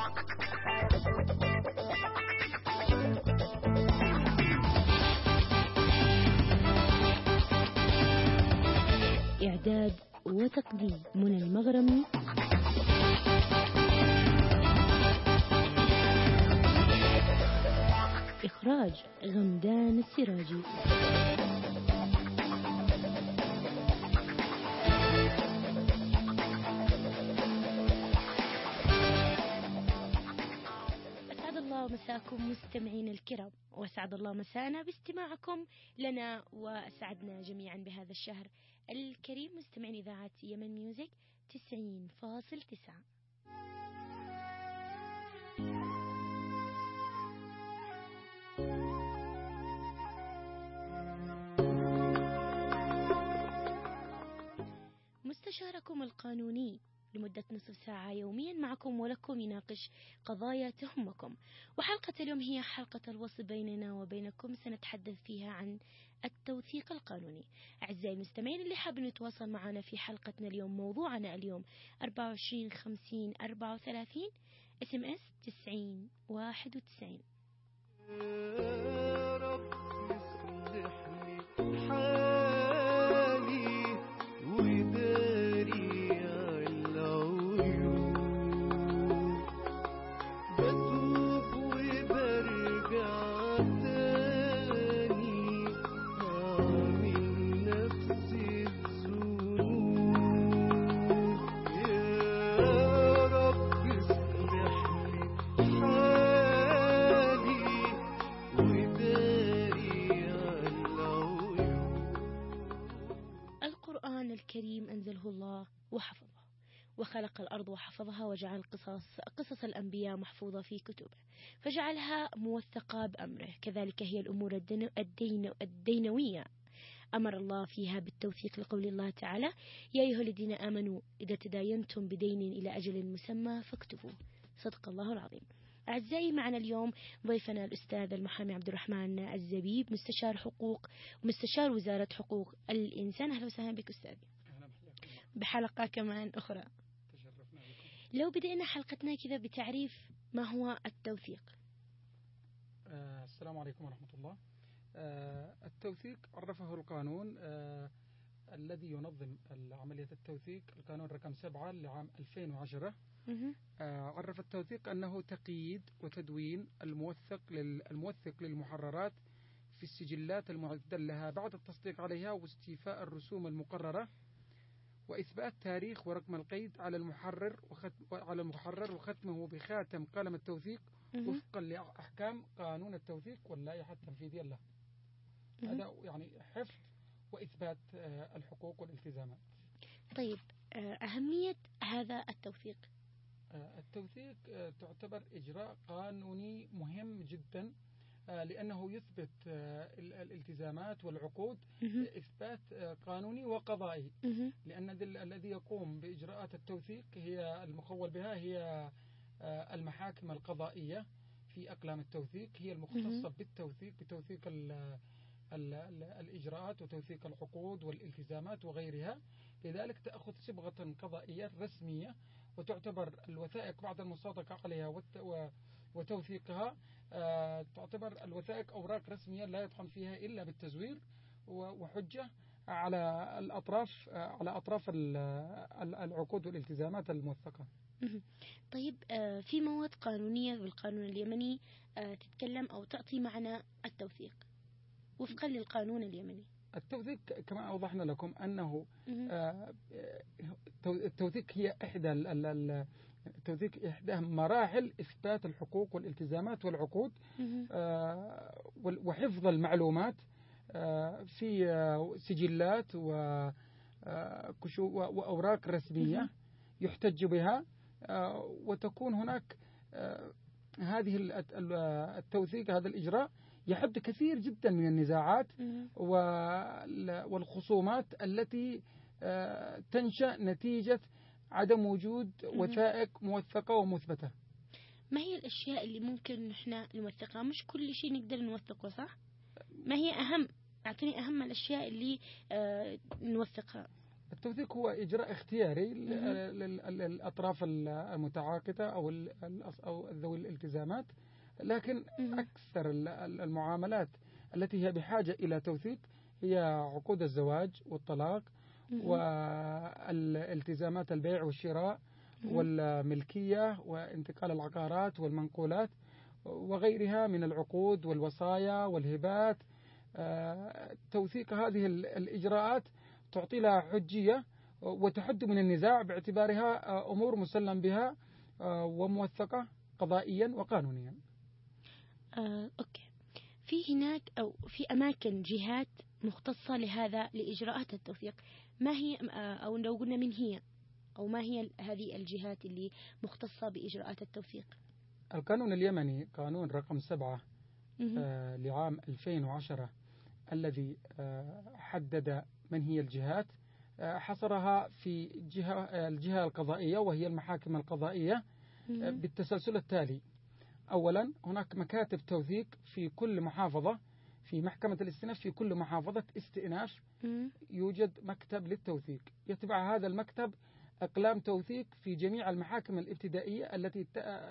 إعداد وتقديم منى المغرمي. إخراج غمدان السراجي. أسعد الله مساكم مستمعين الكرام، وأسعد الله مسانا باستماعكم لنا، وأسعدنا جميعا بهذا الشهر الكريم مستمعين إذاعة يمن ميوزك 90.9. مستشاركم القانوني لمدة نصف ساعة يوميا معكم ولكم يناقش قضايا تهمكم، وحلقة اليوم هي حلقة الوصل بيننا وبينكم، سنتحدث فيها عن التوثيق القانوني. أعزائي المستمعين اللي حابين يتواصل معنا في حلقتنا اليوم، موضوعنا اليوم 24 50 34 SMS 90 91. يا رب اصلح لي حالي وداري العيوب، بتوب وبرجع تاني أعمل نفس الذنوب. يا رب اصلح لي حالي وداري العيوب. القرآن الكريم أنزله الله وحفظه، وخلق الأرض وحفظها، وجعل قصص الأنبياء محفوظة في كتبه، فجعلها موثقة بأمره. كذلك هي الأمور الدينوية أمر الله فيها بالتوثيق، لقول الله تعالى: يا أيها الذين آمنوا إذا تداينتم بدين إلى أجل مسمى فاكتبوه. صدق الله العظيم. أعزائي، معنا اليوم ضيفنا الأستاذ المحامي عبد الرحمن الزبيب، مستشار حقوق ومستشار وزارة حقوق الإنسان. أهلا وسهلا بك أستاذي بحلقة كمان أخرى. لو بدأنا حلقتنا كذا بتعريف ما هو التوثيق. السلام عليكم ورحمة الله. التوثيق عرفه القانون الذي ينظم عملية التوثيق، القانون رقم 7 لعام 2010. عرف التوثيق أنه تقييد وتدوين الموثق للمحررات في السجلات المعدة لها بعد التصديق عليها واستيفاء الرسوم المقررة، وإثبات تاريخ ورقم القيد على المحرر وختمه بخاتم قلم التوثيق وفقا لأحكام قانون التوثيق واللائحة التنفيذية له. هذا يعني حفظ وإثبات الحقوق والالتزامات. طيب، أهمية هذا التوثيق. التوثيق تعتبر إجراء قانوني مهم جدا، لأنه يثبت الالتزامات والعقود، إثبات قانوني وقضائي. لأن الذي يقوم بإجراءات التوثيق هي المخول بها هي المحاكم القضائية في أقلام التوثيق، هي المختصة بتوثيق الإجراءات وتوثيق العقود والالتزامات وغيرها. لذلك تأخذ صبغة قضائية رسمية، وتعتبر الوثائق بعد المصادقة عليها وتوثيقها تعتبر الوثائق أوراق رسمية لا يطعن فيها إلا بالتزوير وحجة على أطراف العقود والالتزامات الموثقة. طيب، في مواد قانونية بالقانون اليمني تتكلم أو تعطي معنى التوثيق وفقا للقانون اليمني. التوثيق كما أوضحنا لكم أنه التوثيق هي إحدى مراحل إثبات الحقوق والالتزامات والعقود وحفظ المعلومات في سجلات وأوراق رسمية يحتج بها، وتكون هناك هذه التوثيق، هذا الإجراء يحد كثير جدا من النزاعات والخصومات التي تنشأ نتيجة عدم وجود وثائق موثقة ومثبتة. ما هي الأشياء اللي ممكن نحن نوثقها؟ مش كل شيء نقدر نوثقه، صح؟ ما هي أعطيني أهم الأشياء اللي نوثقها. التوثيق هو إجراء اختياري للأطراف المتعاقدة أو ذوي الالتزامات، لكن أكثر المعاملات التي هي بحاجة إلى توثيق هي عقود الزواج والطلاق والالتزامات البيع والشراء والملكية وانتقال العقارات والمنقولات وغيرها من العقود والوصايا والهبات. توثيق هذه الإجراءات تعطي لها حجية وتحد من النزاع باعتبارها أمور مسلم بها وموثقة قضائيا وقانونيا. أوكي. في هناك أو في أماكن جهات مختصة لهذا لإجراءات التوثيق، ما هي أو لو قلنا من هي أو ما هي هذه الجهات اللي مختصة بإجراءات التوثيق؟ القانون اليمني قانون رقم 7 لعام 2010 الذي حدد من هي الجهات، حصرها في الجهة القضائية وهي المحاكم القضائية بالتسلسل التالي. أولا هناك مكاتب توثيق في كل محافظة، في محكمة الاستئناف في كل محافظة استئناف يوجد مكتب للتوثيق، يتبع هذا المكتب أقلام توثيق في جميع المحاكم الابتدائية التي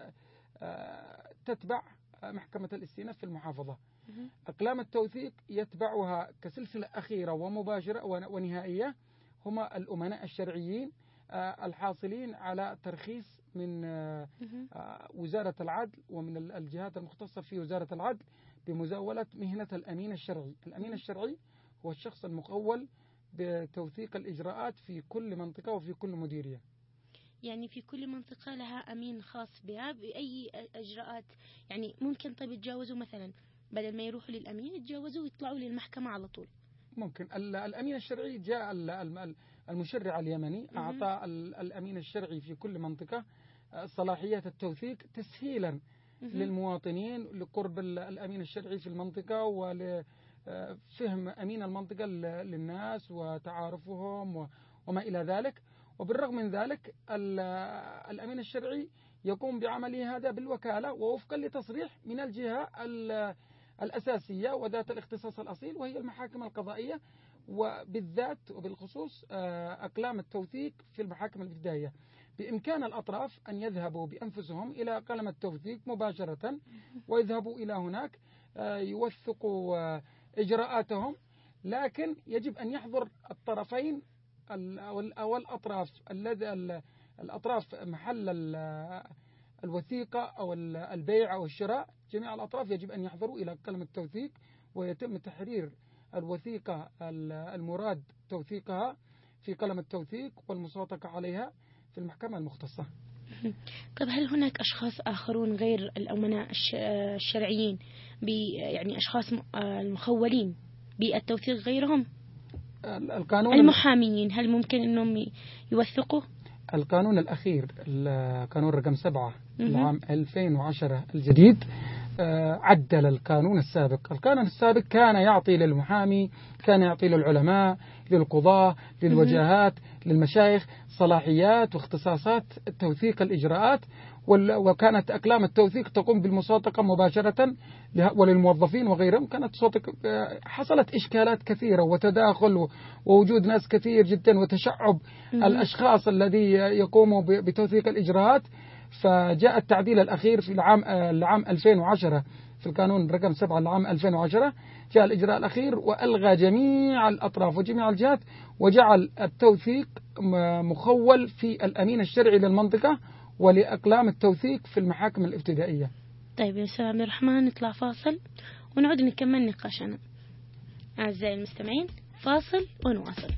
تتبع محكمة الاستئناف في المحافظة. أقلام التوثيق يتبعها كسلسلة أخيرة ومباشرة ونهائية هما الأمناء الشرعيين الحاصلين على ترخيص من وزارة العدل ومن الجهات المختصة في وزارة العدل بمزاولة مهنة الأمين الشرعي. الأمين الشرعي هو الشخص المخول بتوثيق الإجراءات في كل منطقة وفي كل مديرية. يعني في كل منطقة لها أمين خاص بها بأي إجراءات، يعني ممكن طيب يتجاوزوا مثلا بدل ما يروحوا للأمين يتجاوزوا ويطلعوا للمحكمة على طول. ممكن. الأمين الشرعي جاء المشرع اليمني أعطى الأمين الشرعي في كل منطقة صلاحيات التوثيق تسهيلا للمواطنين لقرب الأمين الشرعي في المنطقة ولفهم أمين المنطقة للناس وتعارفهم وما إلى ذلك. وبالرغم من ذلك الأمين الشرعي يقوم بعمله هذا بالوكالة ووفقا لتصريح من الجهة الأساسية وذات الاختصاص الأصيل وهي المحاكم القضائية، وبالذات وبالخصوص أقلام التوثيق في المحاكم الابتدائية. بإمكان الأطراف أن يذهبوا بأنفسهم إلى قلم التوثيق مباشرة ويذهبوا إلى هناك يوثقوا إجراءاتهم، لكن يجب أن يحضر الطرفين أو الأطراف محل الوثيقة أو البيع أو الشراء. جميع الأطراف يجب أن يحضروا إلى قلم التوثيق ويتم تحرير الوثيقة المراد توثيقها في قلم التوثيق والمصادقة عليها في المحكمة المختصة. طيب هل هناك أشخاص آخرون غير الأمناء الشرعيين يعني أشخاص المخولين بالتوثيق غيرهم؟ القانون المحاميين هل ممكن أنهم يوثقوا؟ القانون الأخير القانون رقم 7 العام 2010 الجديد عدل القانون السابق. القانون السابق كان يعطي للمحامي، كان يعطي للعلماء، للقضاة، للوجهات، للمشايخ صلاحيات واختصاصات توثيق الإجراءات، وكانت أقلام التوثيق تقوم بالمصادقة مباشرة وللموظفين وغيرهم. كانت حصلت إشكالات كثيرة وتداخل ووجود ناس كثير جدا وتشعب الأشخاص الذي يقوموا بتوثيق الإجراءات. فجاء التعديل الأخير في العام 2010 في القانون رقم 7 لعام 2010 جاء الإجراء الأخير وألغى جميع الأطراف وجميع الجهات وجعل التوثيق مخول في الأمين الشرعي للمنطقة ولأقلام التوثيق في المحاكم الابتدائية. طيب يا أستاذ عبد الرحمن نطلع فاصل ونعود نكمل نقاشنا. أعزائي المستمعين فاصل ونواصل.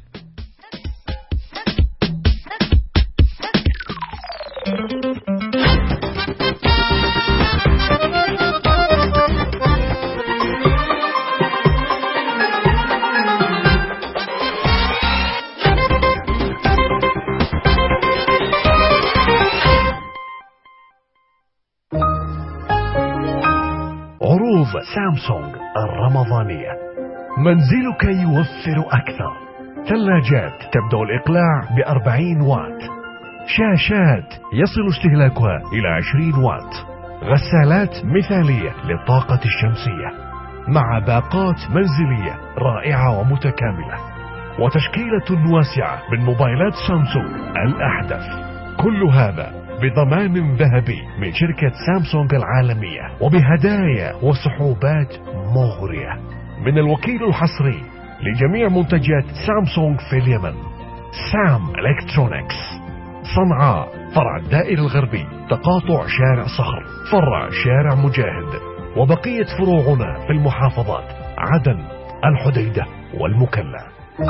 عروض سامسونج الرمضانية. منزلك يوفر أكثر. ثلاجات تبدأ الإقلاع ب40 واط، شاشات يصل استهلاكها إلى 20 واط، غسالات مثالية للطاقة الشمسية مع باقات منزلية رائعة ومتكاملة. وتشكيلة واسعة من موبايلات سامسونج الأحدث. كل هذا بضمان ذهبي من شركة سامسونج العالمية، وبهدايا وسحوبات مغرية من الوكيل الحصري لجميع منتجات سامسونج في اليمن، سام إلكترونيكس، صنعاء فرع الدائري الغربي، تقاطع شارع صخر، فرع شارع مجاهد، وبقية فروعنا في المحافظات عدن، الحديدة والمكلا.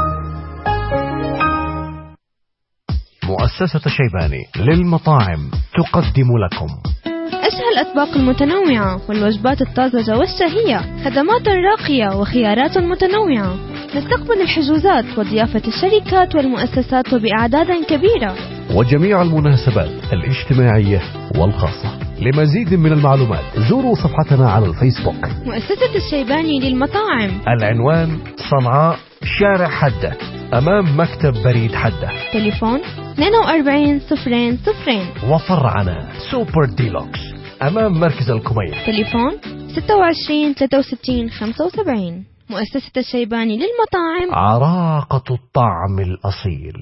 مؤسسة شيباني للمطاعم تقدم لكم أشهى الأطباق المتنوعة والوجبات الطازجة والشهية، خدمات راقية وخيارات متنوعة. نستقبل الحجوزات وضيافة الشركات والمؤسسات وبأعداد كبيرة، وجميع المناسبات الاجتماعية والخاصة. لمزيد من المعلومات زوروا صفحتنا على الفيسبوك. مؤسسة الشيباني للمطاعم. العنوان صنعاء شارع حدة أمام مكتب بريد حدة. تليفون 4200. وفرعنا سوبر ديلوكس أمام مركز الكمية. تليفون 26 63 75. مؤسسة الشيباني للمطاعم، عراقة الطعم الأصيل.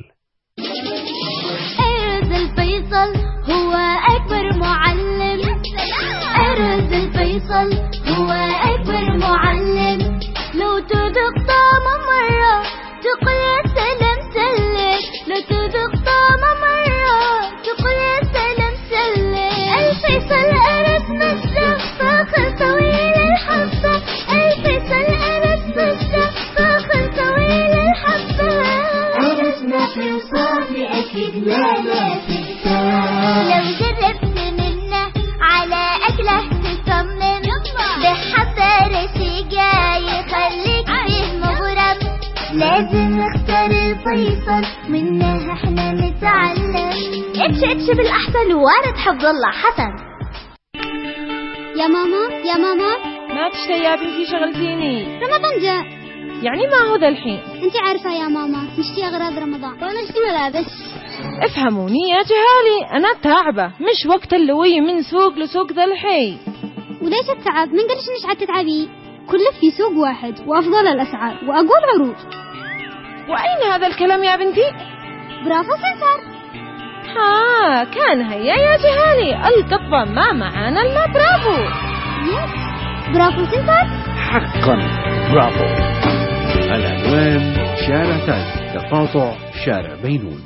أرز الفيصل هو أكبر معلم. أرز الفيصل هو أكبر معلم. لو تذوق طعمه مرة تقول يا سلام سلم. لو تذوق طعمه مرة تقول يا سلام سلم. الفيصل أرز مزة فاخر طويل الحبة. الفيصل أرز مزة فاخر طويل الحبة. أرزنا في وصافي أكيد لا تكتاب. لو جربت منه على أكله تصمم. بحبة رشيقة يخليك فيه مغرم. لازم نختار الفيصل منها احنا نتعلم. اتش بالأحسن وارد حفظ الله حسن. يا ماما ما تشتهي يا بنتي شغلتيني. رمضان جاء. يعني ما هو ذا الحين؟ انت عارفة يا ماما نشتري أغراض رمضان ونشتري ملابس. افهموني يا جهالي، أنا تعبة، مش وقت اللوي من سوق لسوق ذا الحين. وليش التعب؟ من قالش مش عتتعبي؟ كله في سوق واحد وأفضل الأسعار وأقول عروض. وأين هذا الكلام يا بنتي؟ برافو سنتر. ها كان هيا يا جهالي، القطة ما معانا إلا برافو. يس برافو سنتر. حقا برافو. العنوان شارع تاج، تقاطع شارع بينون.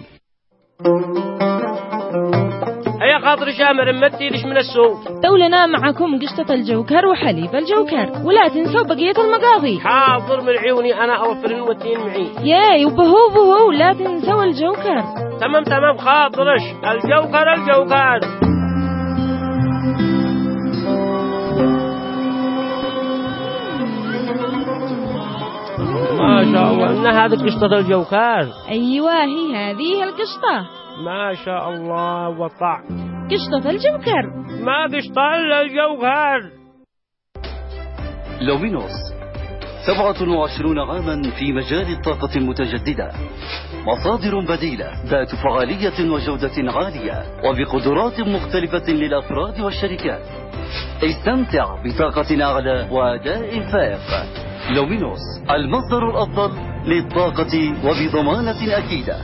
هيا خاطر شامر متي ليش من السوق. دولنا معكم قشطة الجوكر وحليب الجوكر، ولا تنسوا بقية المقاضي. حاضر من عيوني، أنا أوفر المتين معي. ياي وبهو لا تنسوا الجوكر. تمام خاطرش. الجوكر ما شاء الله. إن هذه قشطة الجوكر. أيوة هي هذه القشطة. ما شاء الله. وطع قشطة الجوكر. ما قشطة إلا الجوكر. لومينوس 27 عاما في مجال الطاقة المتجددة. مصادر بديلة ذات فعالية وجودة عالية وبقدرات مختلفة للأفراد والشركات. استمتع بطاقة أعلى وأداء فائق. لومينوس المصدر الأفضل للطاقة وبضمانة أكيدة.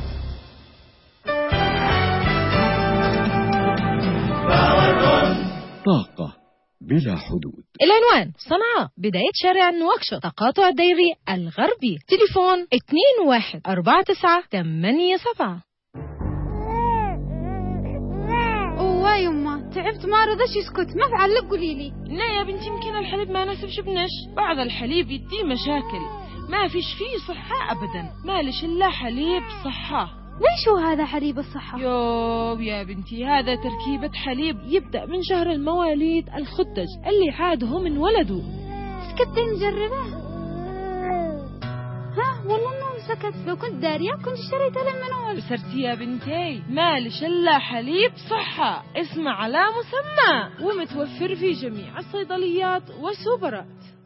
طاقة بلا حدود. العنوان صنعاء بداية شارع نواكشوط، تقاطع الدائري الغربي. تليفون 214987. اوه يما تعبت ما رضاش يسكت. ما فعل قولي لي. لا يا بنتي يمكن الحليب ما ناسبش ابنش. بعض الحليب يدي مشاكل، ما فيش فيه صحة ابدا. مالش الا حليب صحة. ويش هو هذا حليب الصحة؟ يوب يا بنتي هذا تركيبة حليب يبدأ من شهر المواليد الخدج اللي عاده من ولده. سكت نجربه. ها والله انه سكت. لو كنت دارية كنت اشتريته من اول. سرتي يا بنتي مالش الا حليب صحة، اسمه على مسمى، ومتوفر في جميع الصيدليات والسوبرات.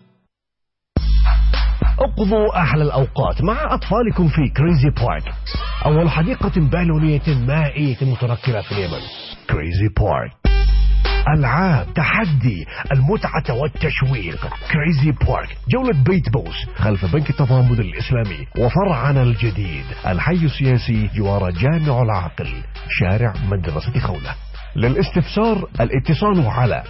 اقضوا أحلى الأوقات مع أطفالكم في كريزي بارك، أول حديقة بالونية مائية متنقلة في اليمن. كريزي بارك. ألعاب، تحدي، المتعة والتشويق. كريزي بارك، جولة بيت بوس خلف بنك التضامن الإسلامي وفرعنا الجديد الحي السياسي جوار جامع العاقل شارع مدرسة خولة. للاستفسار الاتصال على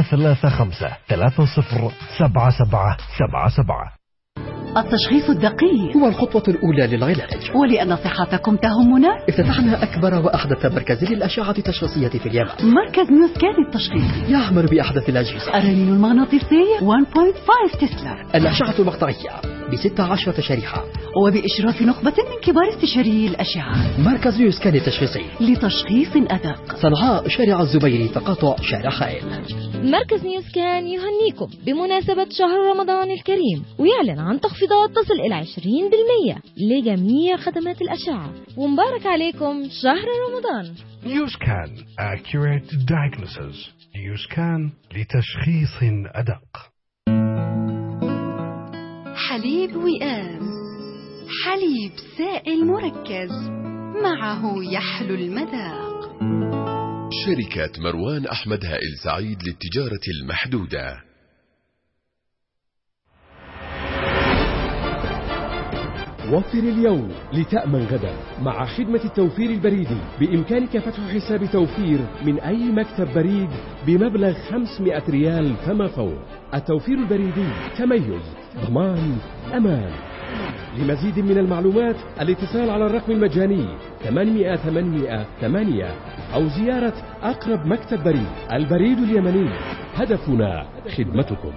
735-307777. التشخيص الدقيق هو الخطوة الأولى للعلاج، ولأن صحتكم تهمنا افتتحنا أكبر وأحدث مركز للأشعة التشخيصية في اليمن. مركز نيوسكان التشخيصي يعمل بأحدث الأجهزة. الرنين المغناطيسي 1.5 تسلا، الأشعة المقطعية ب16 شريحة، وبإشراف نخبة من كبار استشاري الأشعة. مركز نيوسكان التشخيصي لتشخيص أدق، صنعاء شارع الزبيري تقاطع شارع خائل. مركز نيوسكان يهنيكم بمناسبة شهر رمضان الكريم، ويعلن عن تخفيضات تصل إلى 20% لجميع خدمات الأشعة، ومبارك عليكم شهر رمضان. نيوسكان Accurate Diagnosis. نيوسكان لتشخيص أدق. حليب وئام، حليب سائل مركز، معه يحلو المذاق. شركة مروان أحمد هائل سعيد للتجارة المحدودة. وفر اليوم لتأمن غدا مع خدمة التوفير البريدي. بإمكانك فتح حساب توفير من أي مكتب بريد بمبلغ 500 ريال فما فوق. التوفير البريدي تميز، ضمان، أمان. لمزيد من المعلومات الاتصال على الرقم المجاني 800 أو زيارة أقرب مكتب بريد. البريد اليمني، هدفنا خدمتكم.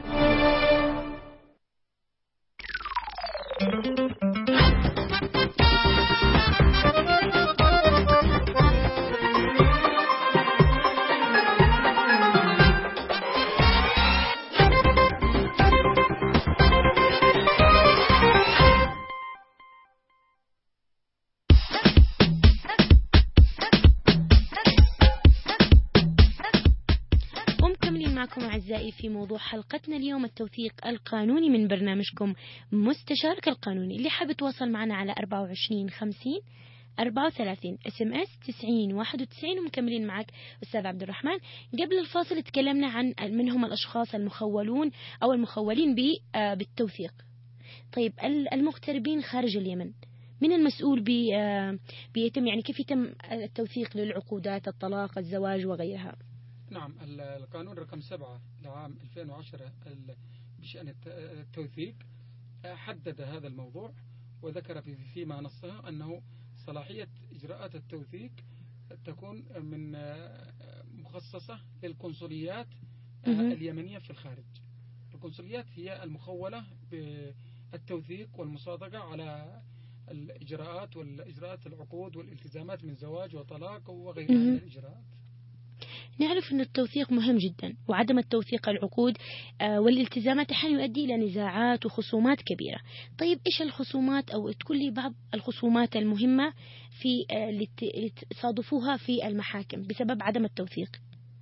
أعزائي في موضوع حلقتنا اليوم التوثيق القانوني من برنامجكم مستشارك القانوني. اللي حاب يتواصل معنا على 24 50 34 SMS 90 91. ومكملين معك أستاذ عبد الرحمن. قبل الفاصل تكلمنا عن من هم الأشخاص المخولون أو المخولين بالتوثيق. طيب المغتربين خارج اليمن، من المسؤول بيتم يعني كيف يتم التوثيق للعقودات، الطلاق، الزواج وغيرها؟ نعم، القانون رقم 7 لعام 2010 بشأن التوثيق حدد هذا الموضوع، وذكر فيما نصه أنه صلاحية إجراءات التوثيق تكون من مخصصة للقنصليات اليمنية في الخارج. القنصليات هي المخولة بالتوثيق والمصادقة على الإجراءات العقود والالتزامات من زواج وطلاق وغيرها من الإجراءات. نعرف أن التوثيق مهم جدا، وعدم التوثيق العقود والالتزامات أحيانا يؤدي إلى نزاعات وخصومات كبيرة. طيب إيش الخصومات، أو تقول لي بعض الخصومات المهمة اللي تصادفوها في المحاكم بسبب عدم التوثيق؟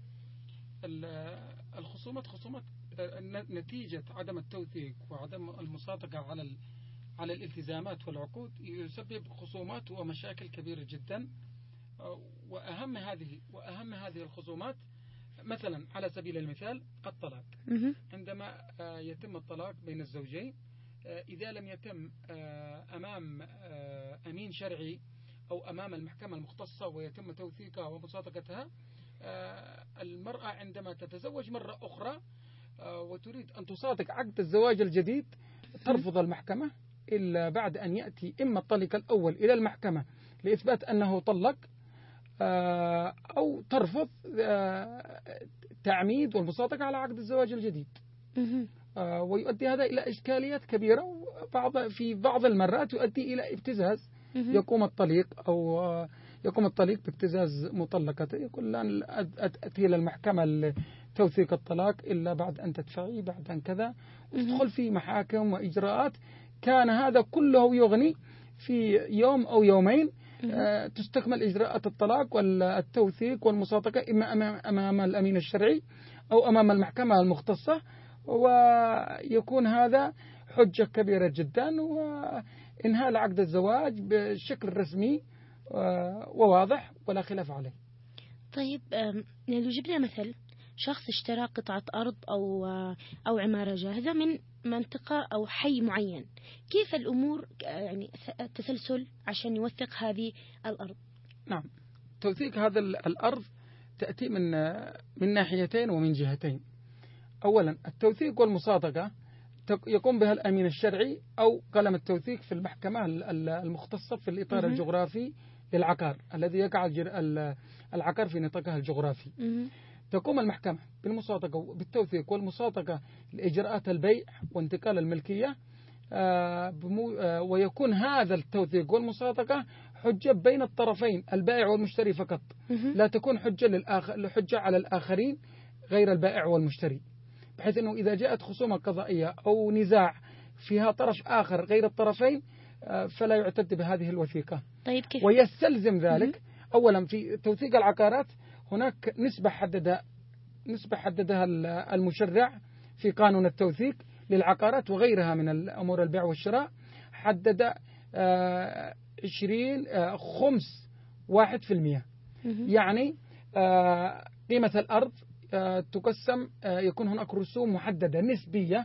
الخصومات نتيجة عدم التوثيق وعدم المصادقة على الالتزامات والعقود يسبب خصومات ومشاكل كبيرة جدا. وأهم هذه الخصومات مثلا على سبيل المثال الطلاق. عندما يتم الطلاق بين الزوجين، إذا لم يتم أمام أمين شرعي أو أمام المحكمة المختصة ويتم توثيقها ومصادقتها، المرأة عندما تتزوج مرة أخرى وتريد أن تصادق عقد الزواج الجديد ترفض المحكمة إلا بعد أن يأتي إما الطليق الأول إلى المحكمة لإثبات أنه طلق، أو ترفض تعميد والمصادقة على عقد الزواج الجديد. ويؤدي هذا إلى إشكاليات كبيرة، في بعض المرات يؤدي إلى ابتزاز. يقوم الطليق بابتزاز مطلقته، يقول لن أتي إلى المحكمة لتوثيق الطلاق إلا بعد أن تدفعي، بعد أن كذا، وتدخل في محاكم وإجراءات. كان هذا كله يغني في يوم أو يومين تستكمل إجراءات الطلاق والتوثيق والمصادقة إما أمام الأمين الشرعي أو أمام المحكمة المختصة، ويكون هذا حجة كبيرة جدا وإنهاء عقد الزواج بشكل رسمي وواضح ولا خلاف عليه. طيب لو جبنا مثل شخص اشترى قطعة أرض أو عمارة جاهزة من منطقة أو حي معين، كيف الأمور يعني التسلسل عشان يوثق هذه الأرض؟ نعم، توثيق هذا الأرض تأتي من ناحيتين ومن جهتين. أولا التوثيق والمصادقة يقوم بها الأمين الشرعي أو قلم التوثيق في المحكمة المختصة في الإطار الجغرافي للعقار الذي يقع العقار في نطاقها الجغرافي. تقوم المحكمة بالمصادقة بالتوثيق والمصادقة لإجراءات البيع وانتقال الملكية، ويكون هذا التوثيق والمصادقة حجة بين الطرفين البائع والمشتري فقط، لا تكون حجة على الآخرين غير البائع والمشتري، بحيث أنه إذا جاءت خصومة قضائية أو نزاع فيها طرف آخر غير الطرفين فلا يعتد بهذه الوثيقة. طيب كيف؟ ويستلزم ذلك أولا في توثيق العقارات هناك نسبة حددها المشرع في قانون التوثيق للعقارات وغيرها من الأمور البيع والشراء، حدد 1%، يعني قيمة الأرض تقسم، يكون هناك رسوم محددة نسبية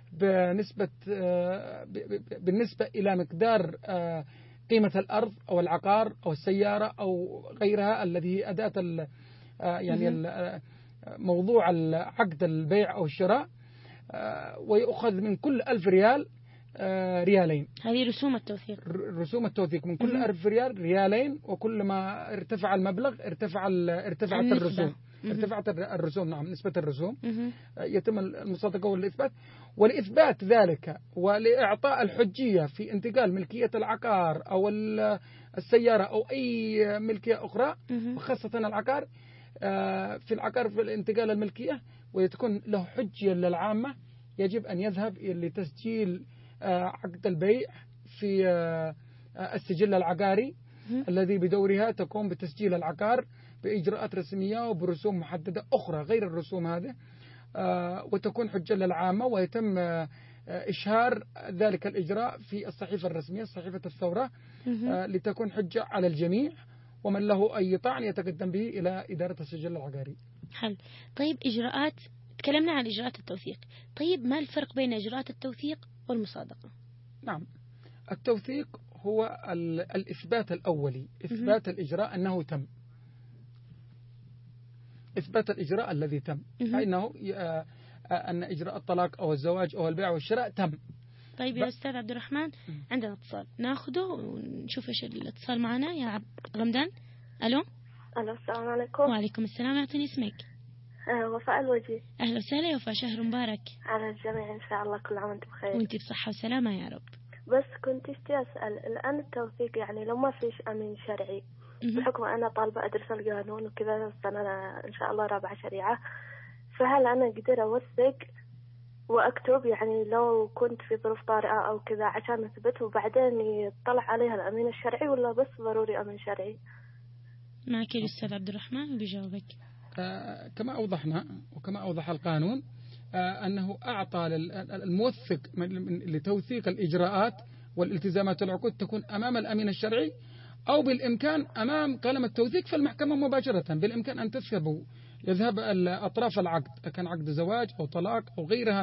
بالنسبة إلى مقدار قيمة الأرض أو العقار أو السيارة أو غيرها الذي هي أداة يعني موضوع عقد البيع أو الشراء، ويأخذ من كل 1000 ريال ريالين. هذه رسوم التوثيق. رسوم التوثيق من كل 1000 ريال ريالين، وكل ما ارتفع المبلغ ارتفعت الرسوم. ارتفعت الرسوم. نعم، نسبة الرسوم. يتم المصادقة والإثبات ذلك ولإعطاء الحجية في انتقال ملكية العقار أو السيارة أو أي ملكية أخرى، وخاصة العقار. في العقار في الانتقال الملكية ويتكون له حجية للعامة، يجب أن يذهب لتسجيل عقد البيع في السجل العقاري الذي بدورها تقوم بتسجيل العقار بإجراءات رسمية وبرسوم محددة أخرى غير الرسوم هذه، وتكون حجة للعامة، ويتم إشهار ذلك الإجراء في الصحيفة الرسمية صحيفة الثورة، لتكون حجة على الجميع، ومن له أي طعن يتقدم به إلى إدارة السجل العقاري. حل. طيب تكلمنا عن إجراءات التوثيق، طيب ما الفرق بين إجراءات التوثيق والمصادقة؟ نعم، التوثيق هو الإثبات الأولي، إثبات الإجراء أنه تم، إثبات الإجراء الذي تم، فإنه أن إجراء الطلاق أو الزواج أو البيع والشراء تم. طيب يا أستاذ عبد الرحمن، عندنا اتصال ناخده ونشوف إيش الاتصال معنا. يا رمضان. ألو. السلام عليكم. وعليكم السلام، أعطيني اسمك. وفاء الوجيه. أهلا وسهلا يا وفاء، شهر مبارك على الجميع إن شاء الله، كل عام وأنت بخير. وأنت بصحة وسلامة يا رب. بس كنت أسأل الآن التوثيق، يعني لو ما فيش أمين شرعي بحكم أنا طالبة أدرس القانون وكذا، السنة إن شاء الله رابعة شريعة، فهل أنا أقدر أوثق وأكتب يعني لو كنت في ظروف طارئة أو كذا عشان أثبت وبعدين يطلع عليها الأمين الشرعي، ولا بس ضروري أمين شرعي؟ معك الأستاذ عبد الرحمن بيجاوبك. كما أوضحنا وكما أوضح القانون أنه أعطى الموثق لتوثيق الإجراءات والالتزامات والعقود تكون أمام الأمين الشرعي، أو بالإمكان أمام قلم التوثيق في المحكمة مباشرة. بالإمكان أن يذهب أطراف العقد، كان عقد زواج أو طلاق أو غيرها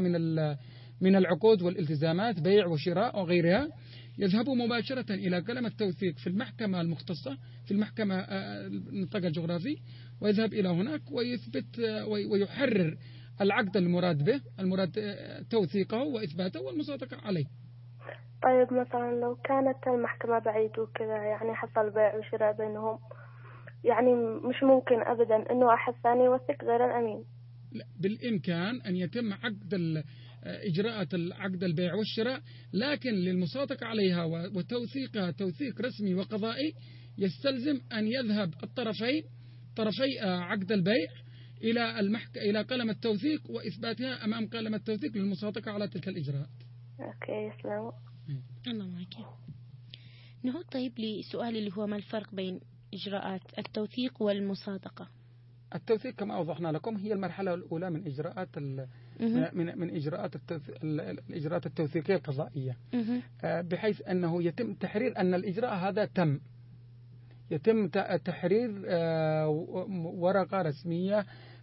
من العقود والالتزامات، بيع وشراء أو غيرها، يذهبوا مباشرة إلى قلم التوثيق في المحكمة المختصة في المحكمة النطاق الجغرافي، ويذهب إلى هناك ويثبت ويحرر العقد المراد به، المراد توثيقه وإثباته والمصادقة عليه. طيب مثلا لو كانت المحكمة بعيد وكذا، يعني حصل بيع وشراء بينهم، يعني مش ممكن أبدا أنه أحد ثاني يوثق غير الأمين؟ لا، بالإمكان أن يتم إجراءة عقد البيع والشراء، لكن للمصادقة عليها وتوثيقها توثيق رسمي وقضائي يستلزم أن يذهب الطرفي عقد البيع إلى قلم التوثيق وإثباتها أمام قلم التوثيق للمصادقة على تلك الإجراءات. أوكي، سلام. الله معك. نهو طيب لسؤال اللي هو ما الفرق بين إجراءات التوثيق والمصادقة؟ التوثيق كما أوضحنا لكم هي المرحلة الأولى من إجراءات من الإجراءات التوثيقية القضائية، بحيث أنه يتم تحرير أن الإجراء هذا يتم تحرير ورقة رسمية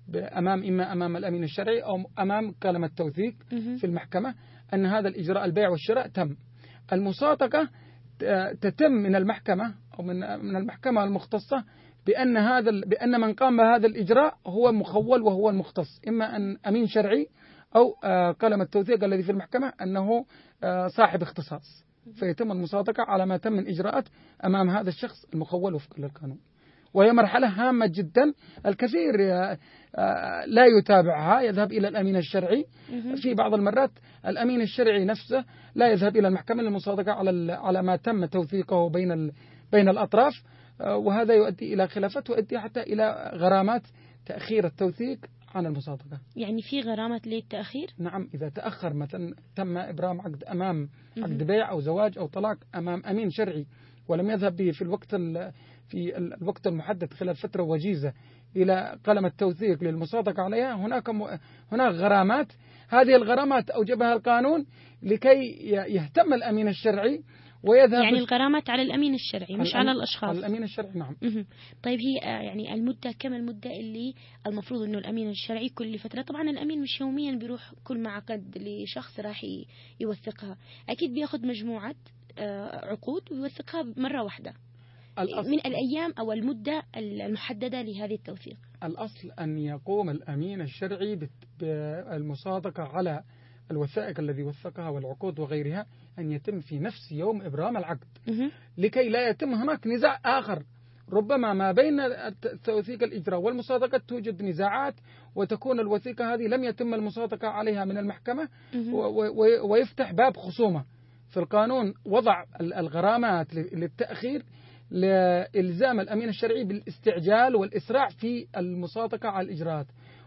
إما أمام الأمين الشرعي أو أمام كلمة التوثيق في المحكمة أن هذا الإجراء البيع والشراء تم. المصادقة تتم من المحكمة أو من المحكمة المختصة بأن من قام بهذا الإجراء هو مخول وهو المختص، إما أن أمين شرعي أو كلمة التوثيق الذي في المحكمة أنه صاحب اختصاص، فيتم المصادقة على ما تم من إجراءات أمام هذا الشخص المخول وفقا للقانون. وهي مرحلة هامة جدا، الكثير لا يتابعها، يذهب إلى الأمين الشرعي. في بعض المرات الأمين الشرعي نفسه لا يذهب إلى المحكمة للمصادقة على ما تم توثيقه بين الأطراف، وهذا يؤدي إلى خلافات، ويؤدي حتى إلى غرامات تأخير التوثيق عن المصادقة. يعني في غرامات للتأخير؟ نعم، إذا تأخر مثلا تم إبرام عقد أمام عقد بيع أو زواج أو طلاق أمام أمين شرعي ولم يذهب به في الوقت المحدد خلال فترة وجيزة إلى قلم التوثيق للمصادقة عليها، هناك غرامات. هذه الغرامات أوجبها القانون لكي يهتم الأمين الشرعي ويذهب. يعني الغرامات على الأمين الشرعي مش على الأشخاص. على الأمين الشرعي، نعم. طيب هي يعني المدة، كم المدة اللي المفروض إنه الأمين الشرعي كل فترة؟ طبعا الأمين مش يوميا بيروح كل ما عقد لشخص راح يوثقها، أكيد بياخد مجموعة عقود ويوثقها مرة واحدة من الأيام أو المدة المحددة لهذه التوثيق. الأصل أن يقوم الأمين الشرعي بالمصادقة على الوثائق الذي وثقها والعقود وغيرها أن يتم في نفس يوم إبرام العقد، لكي لا يتم هناك نزاع آخر. ربما ما بين توثيق الإجراء والمصادقة توجد نزاعات، وتكون الوثيقة هذه لم يتم المصادقة عليها من المحكمة، ويفتح باب خصومة. في القانون وضع الغرامات للتأخير لإلزام الأمين الشرعي بالاستعجال والإسراع في المصادقة على الإجراءات.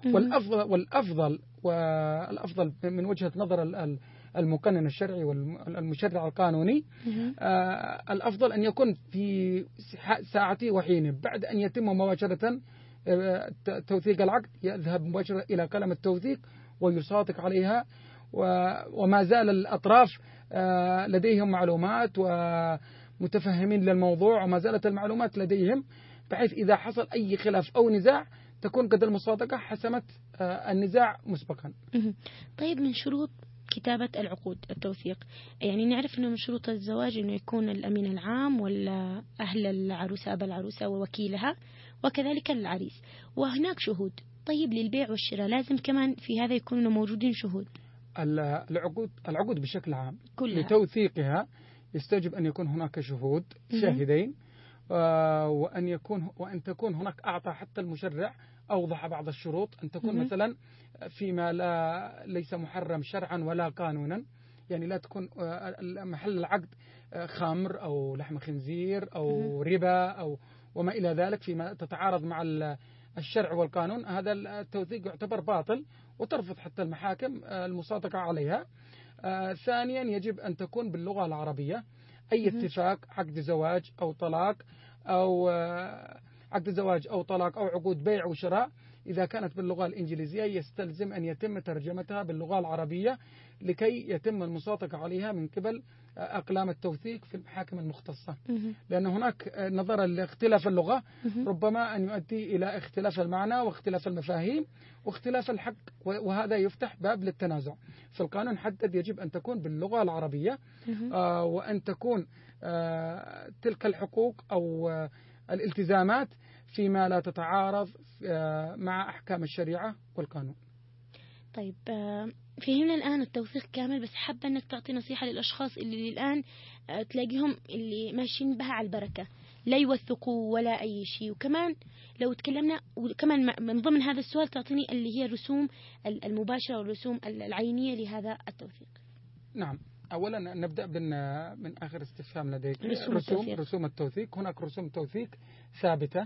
والأفضل من وجهة نظر المقنن الشرعي والمشرع القانوني، الأفضل أن يكون في ساعته وحينه بعد أن يتم مباشرة توثيق العقد يذهب مباشرة إلى قلم التوثيق ويصادق عليها، وما زال الأطراف لديهم معلومات ومتفهمين للموضوع، وما زالت المعلومات لديهم، بحيث إذا حصل أي خلاف أو نزاع تكون قد المصادقة حسمت النزاع مسبقا. طيب من شروط كتابة العقود التوثيق، يعني نعرف أنه من شروط الزواج أنه يكون الأمين العام ولا أهل العروسة أبا العروسة ووكيلها وكذلك العريس، وهناك شهود. طيب للبيع والشراء لازم كمان في هذا يكونوا موجودين شهود؟ العقود بشكل عام كلها لتوثيقها يستوجب أن يكون هناك شهود شاهدين، وأن تكون هناك أعطى حتى المشرع أوضح بعض الشروط، أن تكون مثلا فيما ليس محرم شرعا ولا قانونا، يعني لا تكون محل العقد خمر أو لحم خنزير أو ربا أو وما إلى ذلك فيما تتعارض مع الشرع والقانون، هذا التوثيق يعتبر باطل وترفض حتى المحاكم المصادقة عليها. ثانيا يجب أن تكون باللغة العربية. أي اتفاق عقد زواج أو طلاق أو عقد زواج أو طلاق أو عقود بيع وشراء إذا كانت باللغة الإنجليزية يستلزم أن يتم ترجمتها باللغة العربية لكي يتم المصادقة عليها من قبل أقلام التوثيق في المحاكم المختصة، لأن هناك نظرا لاختلاف اللغة ربما أن يؤدي إلى اختلاف المعنى واختلاف المفاهيم واختلاف الحق، وهذا يفتح باب للتنازع. في القانون حدد يجب أن تكون باللغة العربية، وأن تكون تلك الحقوق أو الالتزامات فيما لا تتعارض مع أحكام الشريعة والقانون. طيب فهمنا الآن التوثيق كامل، بس حابة أنك تعطي نصيحة للأشخاص اللي الآن تلاقيهم اللي ماشيين بها على البركة لا يوثقوا ولا أي شيء. وكمان لو تكلمنا وكمان من ضمن هذا السؤال تعطيني اللي هي الرسوم المباشرة والرسوم العينية لهذا التوثيق. نعم، أولا نبدأ من آخر استفهام لديك. رسوم التوثيق. هناك رسوم توثيق ثابتة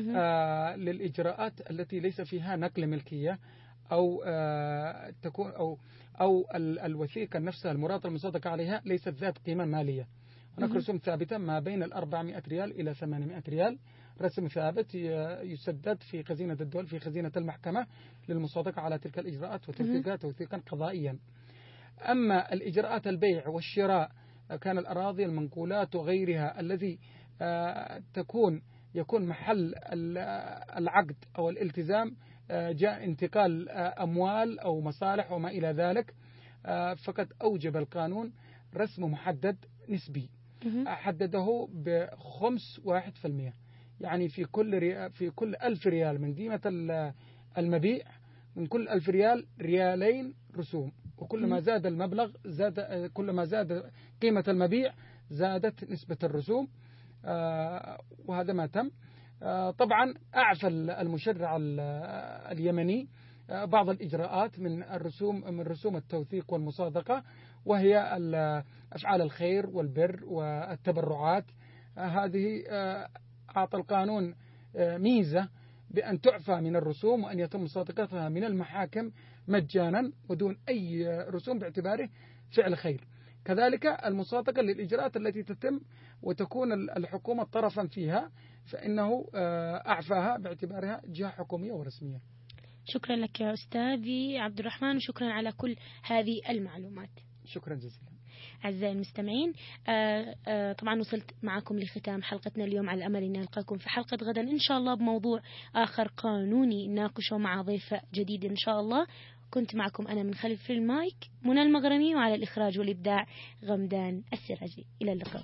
للإجراءات التي ليس فيها نقل ملكية أو تكون أو الوثيقة نفسها المراد المصادقة عليها ليست ذات قيمة مالية. هناك رسوم ثابتة ما بين 400 ريال إلى 800 ريال، رسم ثابت يسدد في خزينة الدول في خزينة المحكمة للمصادقة على تلك الإجراءات وتوثيقها توثيقا قضائيا. أما الإجراءات البيع والشراء كان الأراضي المنقولات وغيرها الذي يكون محل العقد أو الالتزام جاء انتقال أموال أو مصالح وما إلى ذلك، فقد أوجب القانون رسم محدد نسبي، حدده ب1% يعني في كل 1000 ريال من قيمة المبيع، من كل 1000 ريال ريالين رسوم، وكل ما زاد المبلغ كل ما زاد قيمة المبيع زادت نسبة الرسوم. وهذا ما تم. طبعا أعفى المشرع اليمني بعض الإجراءات من رسوم التوثيق والمصادقة، وهي أفعال الخير والبر والتبرعات. هذه أعطى القانون ميزة بأن تعفى من الرسوم وأن يتم مصادقتها من المحاكم مجانا ودون أي رسوم باعتباره فعل خير. كذلك المصادقة للإجراءات التي تتم وتكون الحكومة طرفا فيها، فإنه أعفاها باعتبارها جهة حكومية ورسمية. شكرا لك يا أستاذي عبد الرحمن، وشكرا على كل هذه المعلومات. شكرا جزيلا. أعزائي المستمعين، طبعا وصلت معكم لختام حلقتنا اليوم، على أمل أن نلقاكم في حلقة غدا إن شاء الله بموضوع آخر قانوني نناقشه مع ضيف جديد إن شاء الله. كنت معكم أنا من خلف المايك منى المغرمي، وعلى الإخراج والإبداع غمدان السراجي. إلى اللقاء.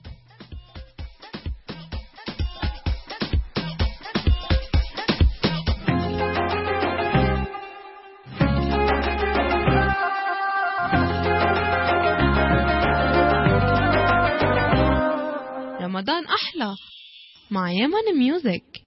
رمضان أحلى مع يمن ميوزك.